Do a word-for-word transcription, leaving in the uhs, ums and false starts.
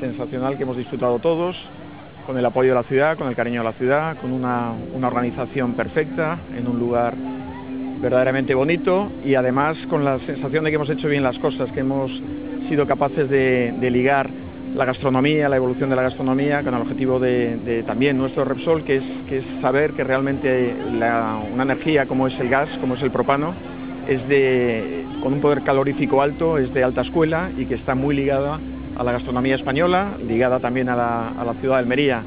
sensacional que hemos disfrutado todos, con el apoyo de la ciudad, con el cariño de la ciudad, con una, una organización perfecta, en un lugar verdaderamente bonito y además con la sensación de que hemos hecho bien las cosas, que hemos sido capaces de, de ligar la gastronomía, la evolución de la gastronomía, con el objetivo de, de también nuestro Repsol, que es, que es saber que realmente la, una energía como es el gas, como es el propano, es de, con un poder calorífico alto, es de alta escuela y que está muy ligada a la gastronomía española, ligada también a la, a la ciudad de Almería.